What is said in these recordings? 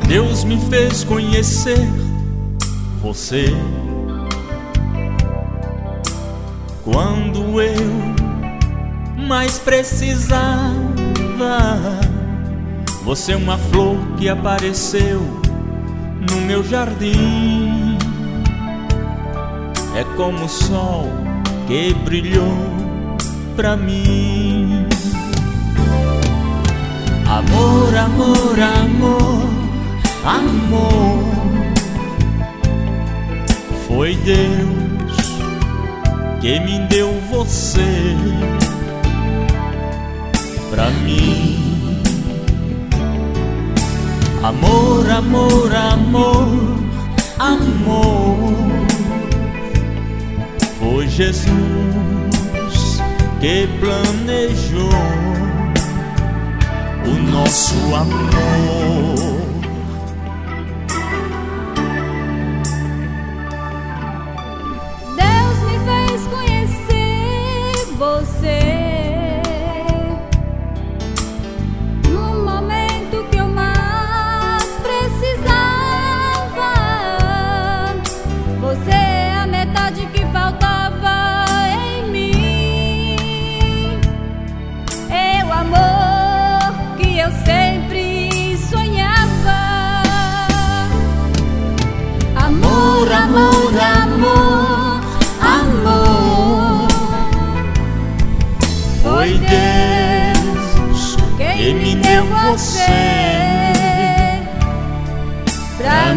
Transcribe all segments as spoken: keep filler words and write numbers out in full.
Deus me fez conhecer você quando eu mais precisava. Você é uma flor que apareceu no meu jardim. É como o sol que brilhou pra mim. Amor, amor, amor, amor. Foi Deus que me deu você pra mim. Amor, amor, amor, amor. Foi Jesus que planejou o nosso amor. Deus me fez conhecer você no momento que eu mais precisava. Você é a metade que faltava em mim. É o amor que eu sempre sonhava. Amor, amor, amor, amor. Foi Deus que me deu você pra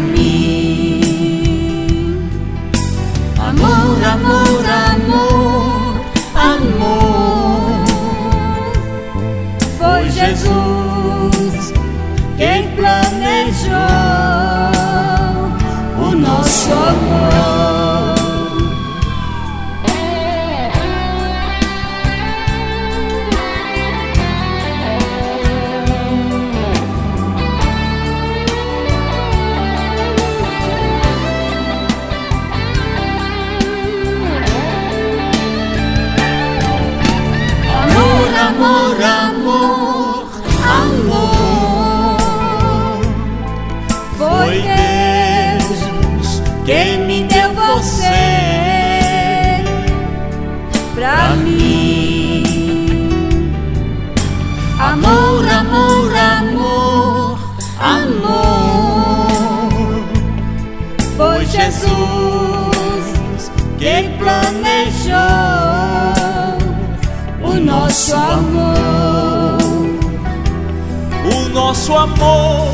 mim. Amor, amor, amor, amor. Foi Jesus quem planejou o nosso amor. Amor, amor, amor. Foi Deus quem me deu você pra mim. Amor, amor, amor, amor. Foi Jesus quem planejou o nosso amor. O nosso amor.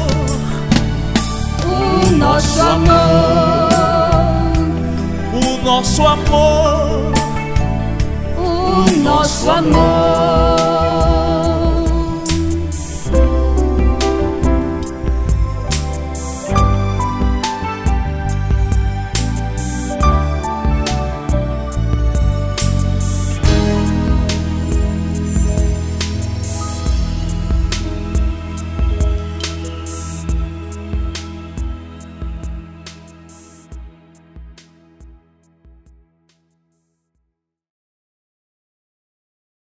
O nosso amor. O nosso amor. O nosso amor.